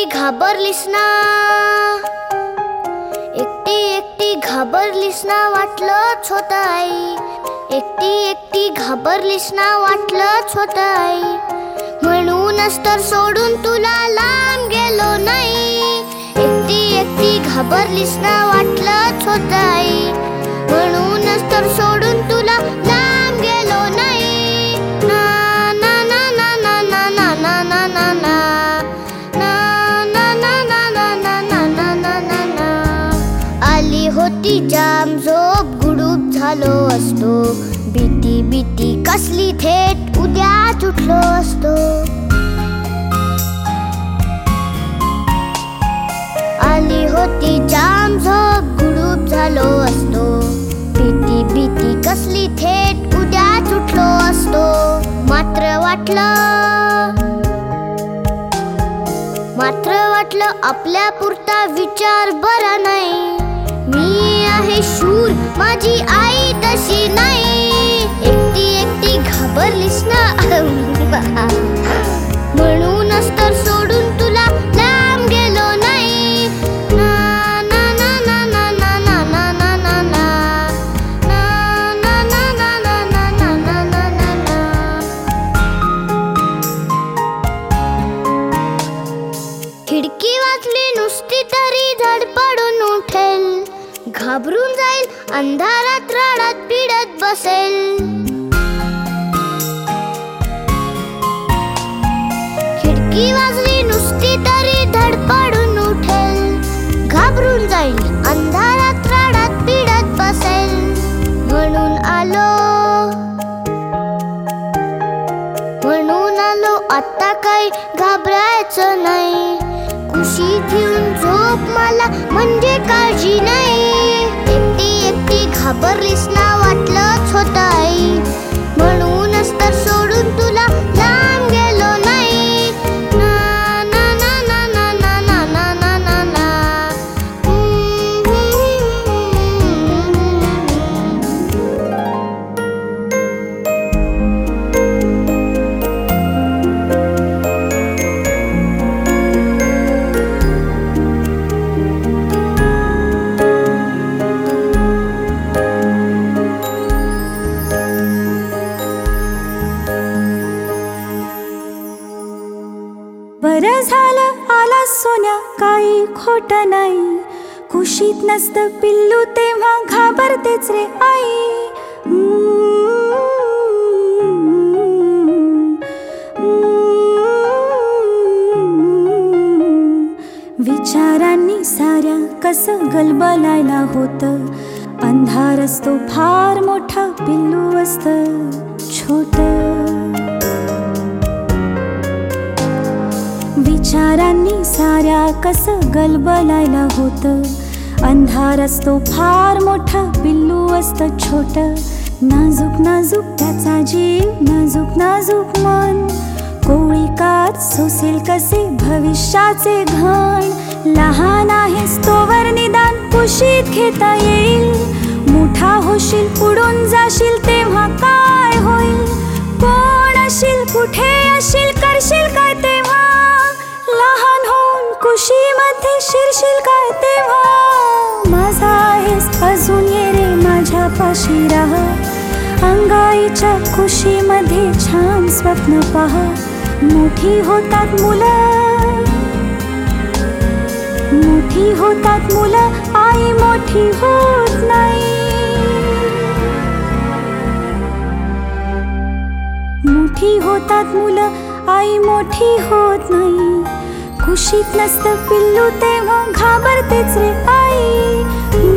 घाबरलीस ना, एकटी एकटी घाबरलीस ना, वाटलंच होतं आई. एकटी एकटी घाबरलीस ना, वाटलंच होतं आई. म्हणूनच तर सोडून तुला लांब गेलो नाही. एकटी एकटी घाबरलीस ना, वाटलंच होतं आई. म्हणूनच तर सोडून तुला लांब गेलो नाही. ना ना ना ना ना ना ना ना ना ना ना आली होती जाम झोप, गुडूप झालो असतो. भीती भीती कसली, थेट उद्याच उठलो असतो. आली होती जाम झोप, गुडूप झालो असतो. भीती भीती कसली, थेट उद्याच उठलो असतो. मात्र वाटलं आपल्या पुरता विचार बरा नाही. मी आहे शूर, माझी आई तशी नाही. एकटी एकटी घाबरलीस ना, म्हणूनच तर सोडून तुला लांब गेलो नाही. ना ना ना ना ना ना ना ना ना ना ना ना ना ना ना ना ना. खिडकी वाचली नुसती तरी धडपडून उठेल. घाबरून जाईल, अंधारात रडत पिडत बसेल. खिडकी वाजली नुसती तरी धडपडून उठेल. घाबरून जाईल, अंधारात रडत पिडत बसेल. म्हणून आलो आता काही घाबरायचं नाही. कुशीत घेऊन झोप मला, म्हणजे काळजी नाही. एकटी एकटी घाबरलीस ना, वाटलंच होतं आई. म्हणूनच तर सोडून तुला लांब गेलो नाही. ना ना ना ना ना ना ना ना ना ना ना. बरं झालं आला सोन्या, काही खोट नाही. कुशीत नसतं पिल्लू तेव्हा घाबरतेच रे आई. विचारांनी साऱ्या कसं गलबलायला होतं. अंधार असतो फार मोठा, पिल्लू असतं छोटं. विचारांनी साऱ्या कसं गलबलायला होतं. अंधार असतो फार मोठा, पिल्लू असतं छोटं. नाजूक नाजूक त्याचा जीव, नाजूक नाजूक मन. कोळीकात सोसेल कसे भविष्याचे घण. लहान आहेस तोवर निदान कुशीत घेता येईल. मोठा होशील, उडून जाशील, तेव्हा काय होईल. कोण अशील, कुठे अशील, करशील काय तेव्हा. लहान होऊन कुशीमध्ये शिरशील काय तेव्हा. माझा आहेस अजून, ये रे माझ्या पाशी राहा. अंगाईच्या कुशीमध्ये छान स्वप्न पहा. मोठी होतात मुलं, आई मोठी होत नाही. मोठी होतात मुलं, आई मोठी होत नाही. कुशीत नसतं पिल्लू तेव्हा घाबरतेच रे आई.